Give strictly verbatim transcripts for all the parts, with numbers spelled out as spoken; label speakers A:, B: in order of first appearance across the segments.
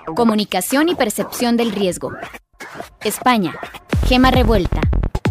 A: Comunicación y percepción del riesgo. España. Gema Revuelta.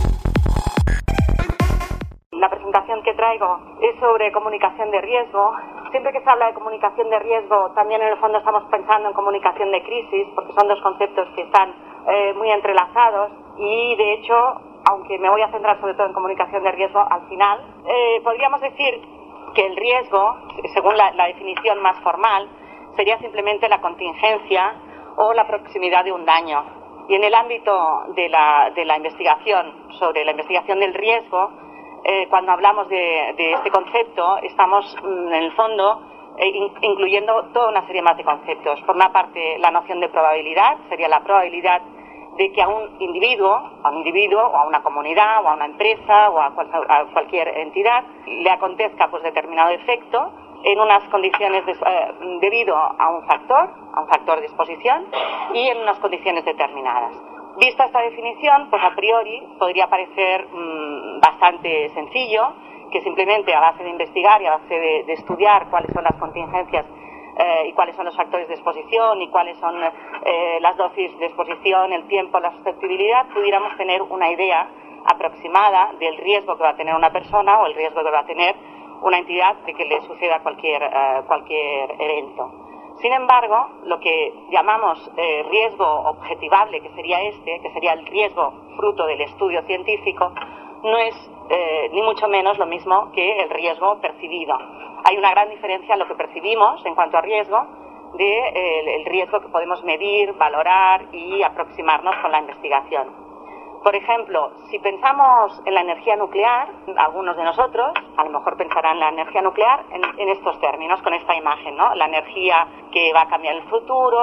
B: La presentación que traigo es sobre comunicación de riesgo. Siempre que se habla de comunicación de riesgo, también en el fondo estamos pensando en comunicación de crisis, porque son dos conceptos que están eh, muy entrelazados y, de hecho, aunque me voy a centrar sobre todo en comunicación de riesgo al final, eh, podríamos decir que el riesgo, según la, la definición más formal, sería simplemente la contingencia o la proximidad de un daño. Y en el ámbito de la, de la investigación, sobre la investigación del riesgo, eh, cuando hablamos de, de este concepto, estamos en el fondo eh, in, incluyendo toda una serie más de conceptos. Por una parte, la noción de probabilidad, sería la probabilidad de que a un individuo, a un individuo o a una comunidad o a una empresa o a, cual, a cualquier entidad le acontezca pues determinado efecto en unas condiciones de, eh, debido a un factor, a un factor de exposición y en unas condiciones determinadas. Vista esta definición, pues a priori podría parecer mmm, bastante sencillo que simplemente a base de investigar y a base de, de estudiar cuáles son las contingencias Eh, y cuáles son los factores de exposición y cuáles son eh, las dosis de exposición, el tiempo, la susceptibilidad, pudiéramos tener una idea aproximada del riesgo que va a tener una persona o el riesgo que va a tener una entidad de que le suceda cualquier, eh, cualquier evento. Sin embargo, lo que llamamos eh, riesgo objetivable, que sería este, que sería el riesgo fruto del estudio científico, no es eh, ni mucho menos lo mismo que el riesgo percibido. Hay una gran diferencia en lo que percibimos en cuanto a riesgo de eh, el riesgo que podemos medir, valorar y aproximarnos con la investigación. Por ejemplo, si pensamos en la energía nuclear, algunos de nosotros a lo mejor pensarán la energía nuclear en, en estos términos, con esta imagen, ¿no? La energía que va a cambiar el futuro,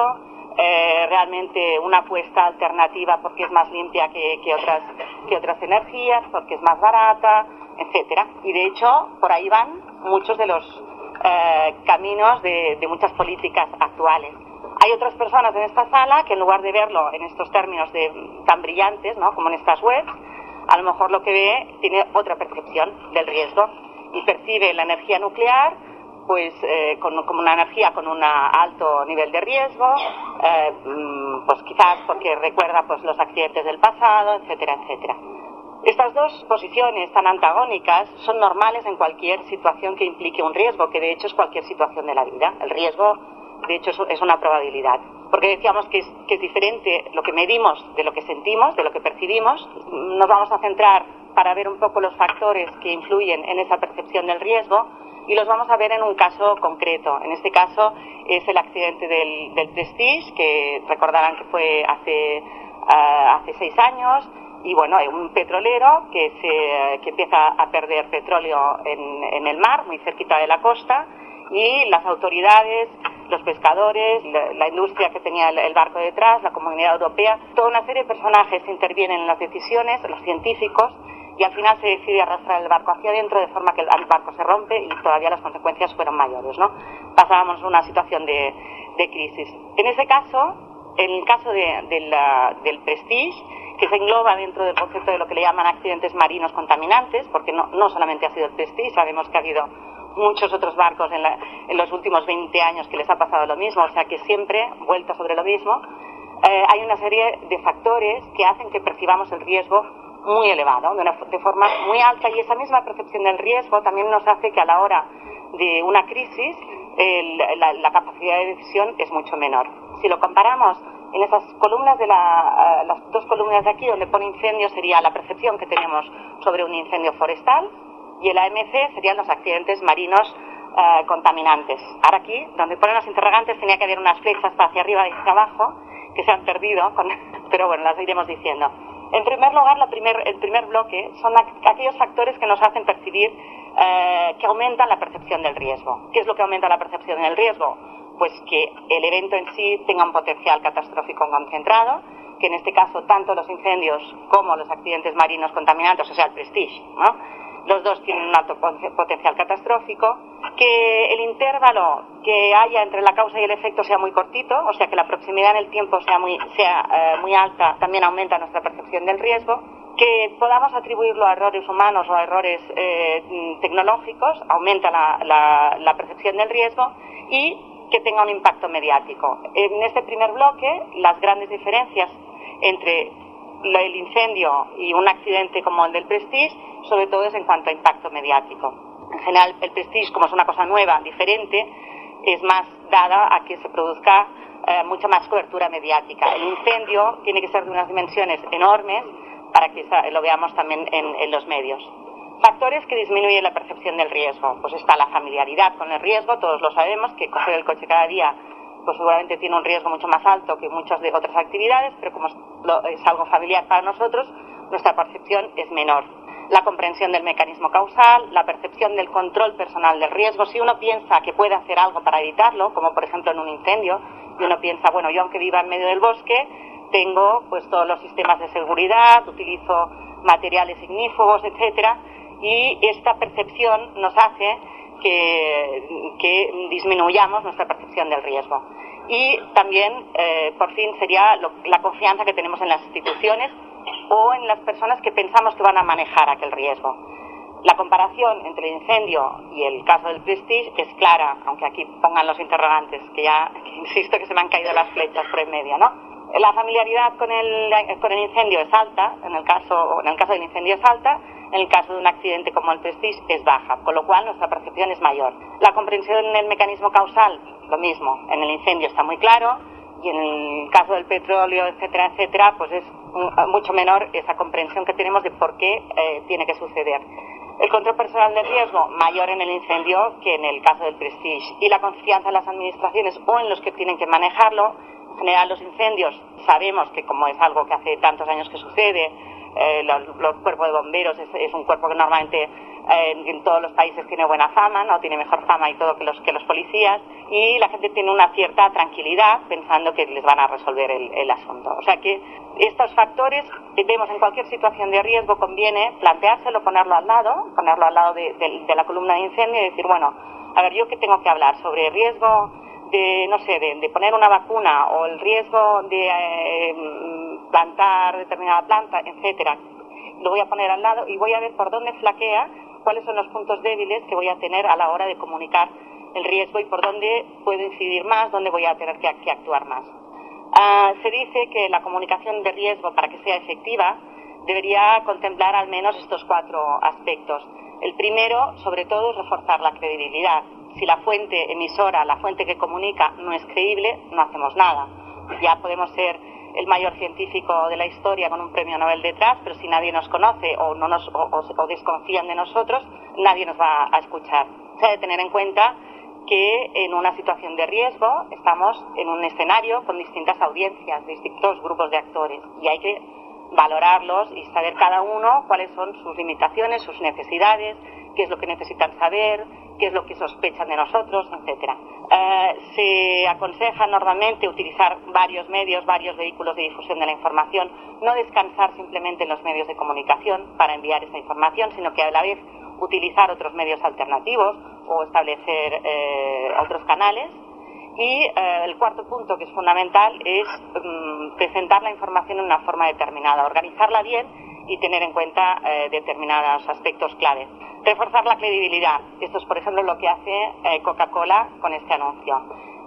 B: eh, realmente una apuesta alternativa porque es más limpia que, que, otras, que otras energías, porque es más barata, etcétera. Y de hecho, por ahí van muchos de los eh, caminos de, de muchas políticas actuales. Hay otras personas en esta sala que en lugar de verlo en estos términos de, tan brillantes, ¿no?, como en estas webs, a lo mejor lo que ve tiene otra percepción del riesgo y percibe la energía nuclear pues eh, con, como una energía con un alto nivel de riesgo, eh, pues quizás porque recuerda pues los accidentes del pasado, etcétera, etcétera. Estas dos posiciones tan antagónicas son normales en cualquier situación que implique un riesgo, que de hecho es cualquier situación de la vida. El riesgo, de hecho, es una probabilidad. Porque decíamos que es, que es diferente lo que medimos de lo que sentimos, de lo que percibimos. Nos vamos a centrar para ver un poco los factores que influyen en esa percepción del riesgo y los vamos a ver en un caso concreto. En este caso es el accidente del, del Prestige, que recordarán que fue hace, uh, hace seis años. Y bueno, hay un petrolero que, se, que empieza a perder petróleo en, en el mar, muy cerquita de la costa, y las autoridades, los pescadores, la, la industria que tenía el, el barco detrás, la Comunidad Europea, toda una serie de personajes intervienen en las decisiones, los científicos, y al final se decide arrastrar el barco hacia adentro de forma que el, el barco se rompe y todavía las consecuencias fueron mayores, ¿no? Pasábamos una situación de, de crisis. En ese caso, en el caso de, de la, del Prestige, que se engloba dentro del concepto de lo que le llaman accidentes marinos contaminantes, porque no, no solamente ha sido el Prestige, sabemos que ha habido muchos otros barcos en, la, en los últimos veinte años que les ha pasado lo mismo, o sea que siempre, vuelta sobre lo mismo, eh, hay una serie de factores que hacen que percibamos el riesgo muy elevado, de, una, de forma muy alta, y esa misma percepción del riesgo también nos hace que a la hora de una crisis el, la, la capacidad de decisión es mucho menor. Si lo comparamos en esas columnas de la, uh, las dos columnas de aquí donde pone incendio sería la percepción que tenemos sobre un incendio forestal y el A M C serían los accidentes marinos uh, contaminantes. Ahora aquí, donde ponen los interrogantes, tenía que haber unas flechas para hacia arriba y hacia abajo que se han perdido, con, pero bueno, las iremos diciendo. En primer lugar, la primer, el primer bloque son aquellos factores que nos hacen percibir uh, que aumentan la percepción del riesgo. ¿Qué es lo que aumenta la percepción del riesgo? Pues que el evento en sí tenga un potencial catastrófico concentrado, que en este caso tanto los incendios como los accidentes marinos contaminantes, o sea, el Prestige, ¿no?, los dos tienen un alto potencial catastrófico, que el intervalo que haya entre la causa y el efecto sea muy cortito, o sea, que la proximidad en el tiempo sea muy, sea, eh, muy alta, también aumenta nuestra percepción del riesgo, que podamos atribuirlo a errores humanos o a errores eh, tecnológicos, aumenta la, la, la percepción del riesgo, y que tenga un impacto mediático. En este primer bloque, las grandes diferencias entre el incendio y un accidente como el del Prestige, sobre todo es en cuanto a impacto mediático. En general, el Prestige, como es una cosa nueva, diferente, es más dada a que se produzca eh, mucha más cobertura mediática. El incendio tiene que ser de unas dimensiones enormes para que lo veamos también en, en los medios. Factores que disminuyen la percepción del riesgo. Pues está la familiaridad con el riesgo, todos lo sabemos, que coger el coche cada día pues seguramente tiene un riesgo mucho más alto que muchas de otras actividades, pero como es algo familiar para nosotros, nuestra percepción es menor. La comprensión del mecanismo causal, la percepción del control personal del riesgo. Si uno piensa que puede hacer algo para evitarlo, como por ejemplo en un incendio, y uno piensa, bueno, yo aunque viva en medio del bosque, tengo pues todos los sistemas de seguridad, utilizo materiales ignífugos, etcétera, y esta percepción nos hace que, que disminuyamos nuestra percepción del riesgo. Y también, eh, por fin, sería lo, la confianza que tenemos en las instituciones o en las personas que pensamos que van a manejar aquel riesgo. La comparación entre el incendio y el caso del Prestige es clara, aunque aquí pongan los interrogantes, que ya que insisto que se me han caído las flechas por en medio, ¿no? La familiaridad con el, con el incendio es alta, en el caso, en el caso del incendio es alta, en el caso de un accidente como el Prestige es baja, con lo cual nuestra percepción es mayor. La comprensión en el mecanismo causal, lo mismo, en el incendio está muy claro, y en el caso del petróleo, etcétera, etcétera, pues es mucho menor esa comprensión que tenemos de por qué eh, tiene que suceder. El control personal del riesgo, mayor en el incendio que en el caso del Prestige. Y la confianza en las administraciones o en los que tienen que manejarlo. En general, los incendios, sabemos que como es algo que hace tantos años que sucede, eh, los, los cuerpos de bomberos es, es un cuerpo que normalmente eh, en todos los países tiene buena fama, no tiene mejor fama y todo que los, que los policías, y la gente tiene una cierta tranquilidad pensando que les van a resolver el, el asunto. O sea que estos factores que vemos en cualquier situación de riesgo conviene planteárselo, ponerlo al lado, ponerlo al lado de, de, de la columna de incendio y decir, bueno, a ver, ¿yo qué tengo que hablar? Sobre riesgo de, no sé, de, de poner una vacuna o el riesgo de eh, plantar determinada planta, etcétera. Lo voy a poner al lado y voy a ver por dónde flaquea, cuáles son los puntos débiles que voy a tener a la hora de comunicar el riesgo y por dónde puedo incidir más, dónde voy a tener que, que actuar más. Uh, se dice que la comunicación de riesgo, para que sea efectiva, debería contemplar al menos estos cuatro aspectos. El primero, sobre todo, es reforzar la credibilidad. Si la fuente emisora, la fuente que comunica, no es creíble, no hacemos nada. Ya podemos ser el mayor científico de la historia con un premio Nobel detrás, pero si nadie nos conoce o, no nos, o, o, o desconfían de nosotros, nadie nos va a escuchar. Se ha de tener en cuenta que en una situación de riesgo estamos en un escenario con distintas audiencias, distintos grupos de actores, y hay que valorarlos y saber cada uno cuáles son sus limitaciones, sus necesidades, qué es lo que necesitan saber, qué es lo que sospechan de nosotros, etcétera. Eh, se aconseja normalmente utilizar varios medios, varios vehículos de difusión de la información, no descansar simplemente en los medios de comunicación para enviar esa información, sino que a la vez utilizar otros medios alternativos o establecer eh, otros canales. Y eh, el cuarto punto, que es fundamental, es um, presentar la información de una forma determinada, organizarla bien y tener en cuenta eh, determinados aspectos claves. Reforzar la credibilidad. Esto es, por ejemplo, lo que hace eh, Coca-Cola con este anuncio.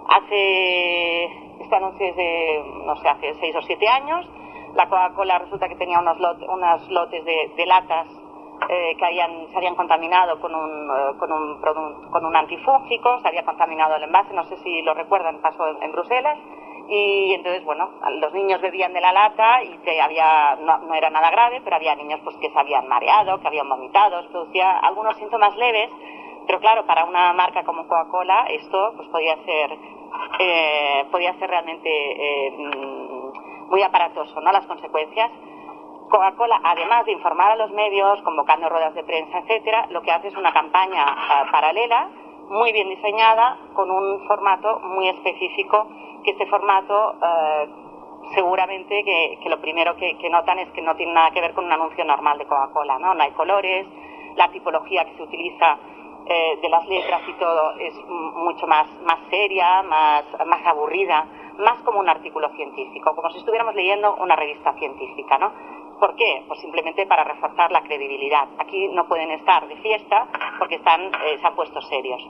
B: Hace este anuncio es de, no sé, hace seis o siete años. La Coca-Cola resulta que tenía unos, lot, unos lotes de, de latas Eh, que habían, se habían contaminado con un, uh, con, un, con un antifúngico, se había contaminado el envase, no sé si lo recuerdan, pasó en, en Bruselas, y entonces, bueno, los niños bebían de la lata y que había, no, no era nada grave, pero había niños pues que se habían mareado, que habían vomitado, producía algunos síntomas leves, pero claro, para una marca como Coca-Cola esto pues podía ser, eh, podía ser realmente eh, muy aparatoso, ¿no?, las consecuencias. Coca-Cola, además de informar a los medios, convocando ruedas de prensa, etcétera, lo que hace es una campaña uh, paralela, muy bien diseñada, con un formato muy específico, que este formato uh, seguramente que, que lo primero que, que notan es que no tiene nada que ver con un anuncio normal de Coca-Cola, ¿no? No hay colores, la tipología que se utiliza eh, de las letras y todo es mucho más, más seria, más, más aburrida, más como un artículo científico, como si estuviéramos leyendo una revista científica, ¿no? ¿Por qué? Pues simplemente para reforzar la credibilidad. Aquí no pueden estar de fiesta porque están, eh, se han puesto serios.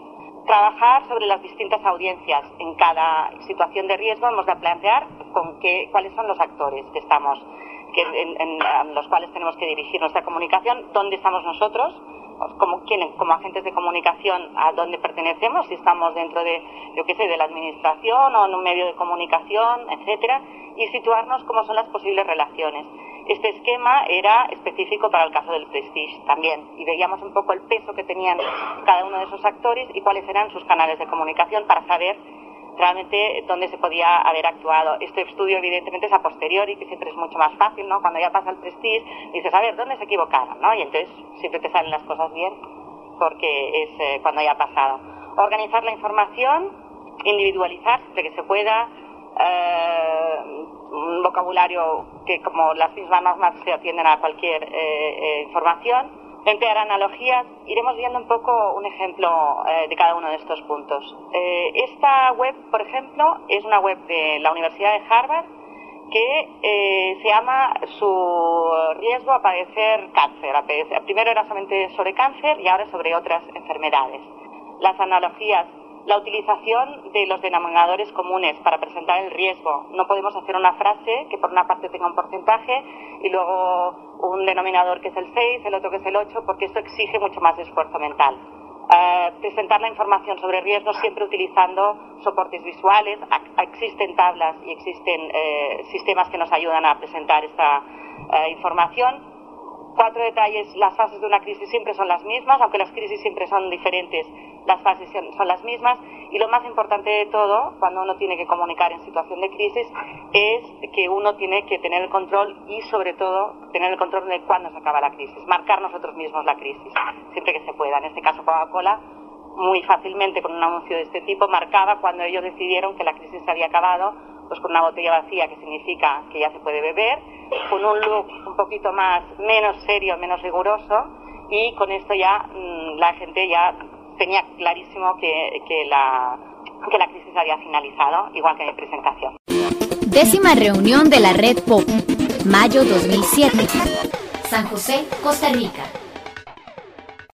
B: trabajar sobre las distintas audiencias. En cada situación de riesgo hemos de plantear con qué, cuáles son los actores que estamos, que en, en, en los cuales tenemos que dirigir nuestra comunicación, dónde estamos nosotros, como, quién, como agentes de comunicación, a dónde pertenecemos, si estamos dentro de, yo qué sé, de la administración o en un medio de comunicación, etcétera, y situarnos cómo son las posibles relaciones. Este esquema era específico para el caso del Prestige también, y veíamos un poco el peso que tenían cada uno de esos actores y cuáles eran sus canales de comunicación para saber realmente dónde se podía haber actuado. Este estudio evidentemente es a posteriori, que siempre es mucho más fácil, ¿no? Cuando ya pasa el Prestige, dices, a ver, ¿dónde se equivocaron? ¿No? Y entonces siempre te salen las cosas bien, porque es eh, cuando ya ha pasado. Organizar la información, individualizar siempre que se pueda, eh, un vocabulario que, como las mismas normas, se atienden a cualquier eh, eh, información. Emplear analogías. Iremos viendo un poco un ejemplo eh, de cada uno de estos puntos. Eh, esta web, por ejemplo, es una web de la Universidad de Harvard que eh, se llama Su riesgo a padecer cáncer. A padecer, primero era solamente sobre cáncer y ahora sobre otras enfermedades. Las analogías. La utilización de los denominadores comunes para presentar el riesgo. No podemos hacer una frase que por una parte tenga un porcentaje y luego un denominador que es el seis, el otro que es el ocho, porque eso exige mucho más esfuerzo mental. Uh, presentar la información sobre riesgos siempre utilizando soportes visuales. A- existen tablas y existen eh, sistemas que nos ayudan a presentar esta eh, información. Cuatro detalles. Las fases de una crisis siempre son las mismas, aunque las crisis siempre son diferentes, las fases son las mismas. Y lo más importante de todo, cuando uno tiene que comunicar en situación de crisis, es que uno tiene que tener el control y, sobre todo, tener el control de cuándo se acaba la crisis. Marcar nosotros mismos la crisis, siempre que se pueda. En este caso, Coca-Cola, muy fácilmente, con un anuncio de este tipo, marcaba cuando ellos decidieron que la crisis se había acabado, pues con una botella vacía, que significa que ya se puede beber, con un look un poquito más, menos serio, menos riguroso, y con esto ya mmm, la gente ya tenía clarísimo que, que, la, que la crisis había finalizado, igual que mi presentación.
A: Décima reunión de la Red Pop, mayo dos mil siete. San José, Costa Rica.